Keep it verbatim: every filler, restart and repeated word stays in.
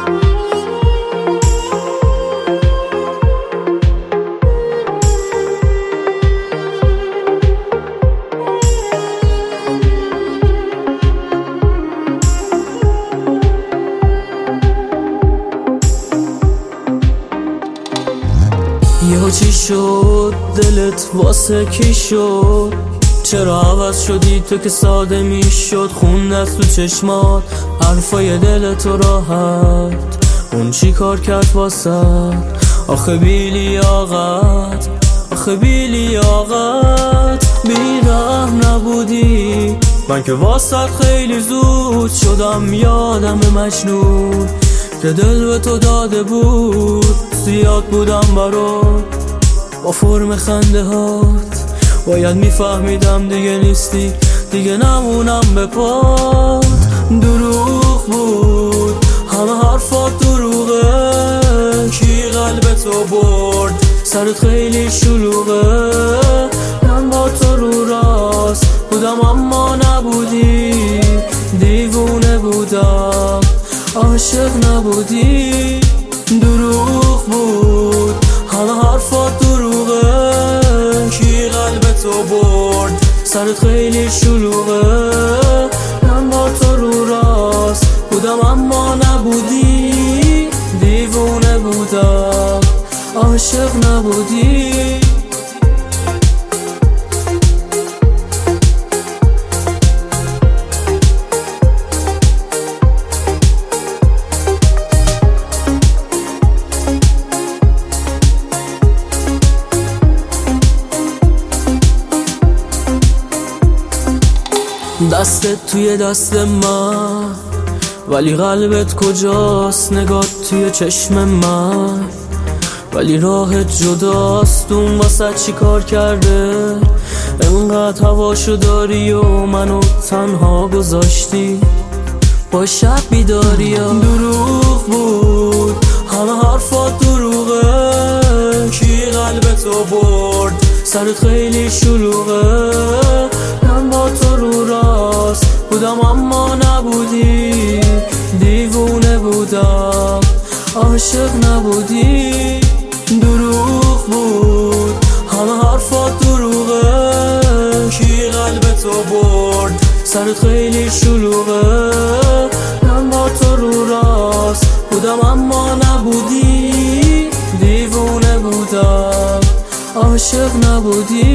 یا چی شد دلت واسه کی شد؟ چرا عوض شدی تو که ساده می شد؟ خون از تو چشمات حرفای دل تو راحت، اون چی کار کرد واسه؟ آخه بی لیاقت، آخه بی لیاقت. بیرحم نبودی، من که واسه خیلی زود شدم یادم مجنون که دل به تو داده بود. زیاد بودم برات با فرم خنده هات، باید میفهمیدم دیگه نیستی، دیگه نمونم به پات. دروغ بود همه حرفات دروغه، کی قلب تو برد؟ سرت خیلی شلوغه. من با تو رو راست بودم اما نبودی، دیوونه بودم عاشق نبودی. دروغ بود همه حرفات دروغه، کی قلب تو برد؟ سرت خیلی شلوغه. من با تو رو راست بودم اما نبودی، دیوونه بودم عاشق نبودی. دستت توی دست من ولی قلبت کجاست؟ نگات توی چشم من ولی راهت جداست. اون واسه چی کار کرده؟ انقدر هواشو داری و منو تنها گذاشتی با شب بیداریم. دروغ بود همه حرفات دروغه، کی قلب تو برد؟ سرت خیلی شلوغه. من با تو رو راست بودم اما نبودی، دیوونه بودم عاشق نبودی. دروغ بود همه حرفات دروغه، کی قلب تو برد؟ سرت خیلی شلوغه. من با تو رو راست بودم اما نبودی، دیوونه بودم عاشق نبودی.